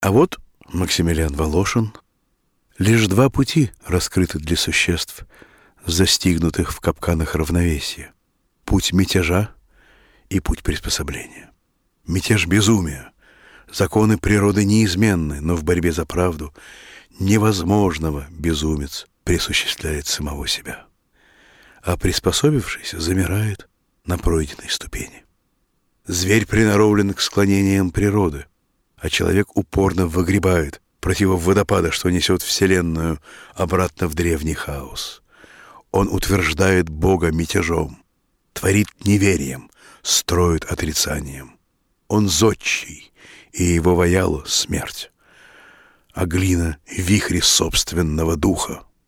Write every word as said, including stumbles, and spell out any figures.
А вот Максимилиан Волошин. Лишь два пути раскрыты для существ, застигнутых в капканах равновесия. Путь мятежа и путь приспособления. Мятеж безумия. Законы природы неизменны, но в борьбе за правду невозможного безумец присуществляет самого себя. А приспособившийся замирает на пройденной ступени. Зверь приноровлен к склонениям природы, а человек упорно выгребает против водопада, что несет Вселенную обратно в древний хаос. Он утверждает Бога мятежом, творит неверием, строит отрицанием. Он зодчий, и его вояло смерть, а глина — вихри собственного духа.